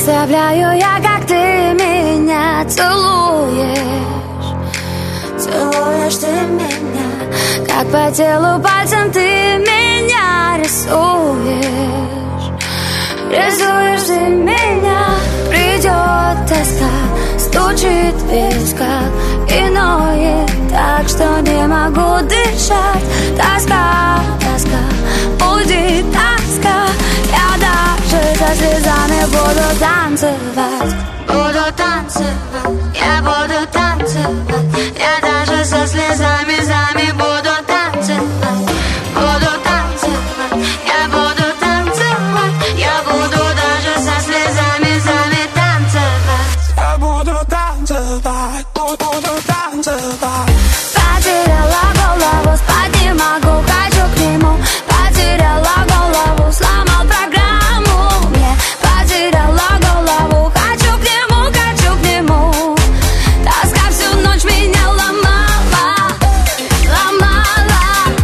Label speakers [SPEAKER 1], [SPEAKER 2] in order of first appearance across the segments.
[SPEAKER 1] Представляю я, как ты меня целуешь. Целуешь ты меня, как по телу пальцем ты меня рисуешь. Рисуешь ты меня. Придет тоска, стучит в висках и ноет так, что не могу дышать. Тоска, тоска, будет тоска. Я даже со слезами буду танцевать. Буду танцевать, я буду танцевать. Я даже со слезами буду танцевать. Буду танцевать, я буду танцевать. Я буду даже со слезами танцевать.
[SPEAKER 2] Я буду танцевать, буду танцевать.
[SPEAKER 1] Потеряла голову, спать не могу, хочу к нему. Потеряла голову, сломал программу мне. Потеряла голову, хочу к нему. Тоска всю ночь меня ломала. Ломала,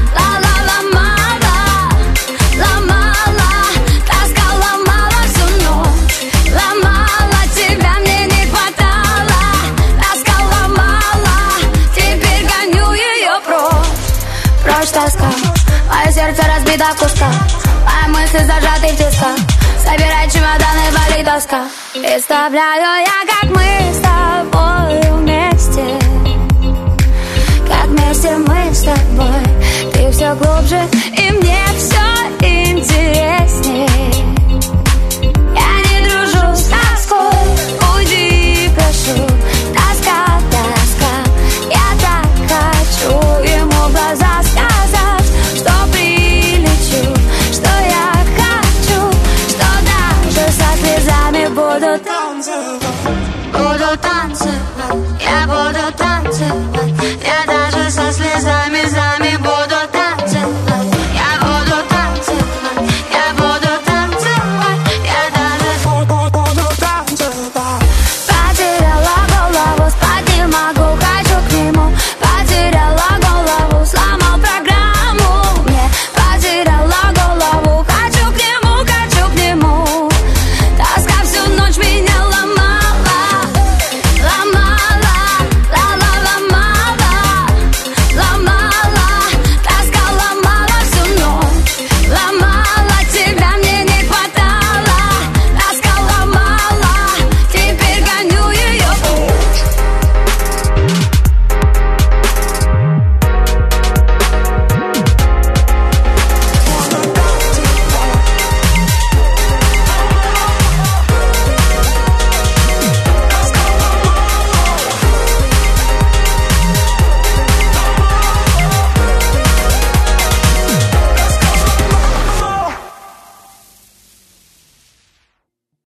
[SPEAKER 1] ломала. Тоска ломала всю ночь. Ломала, тебя мне не хватало. Тоска ломала, теперь гоню ее прочь. Прочь тоска, мое сердце разбито в кусках. Мои мысли зажаты в тисках. Собирай чемоданы, вали тоска. Представляю я, как мы с тобой вместе. Как вместе мы с тобой. Ты все глубже и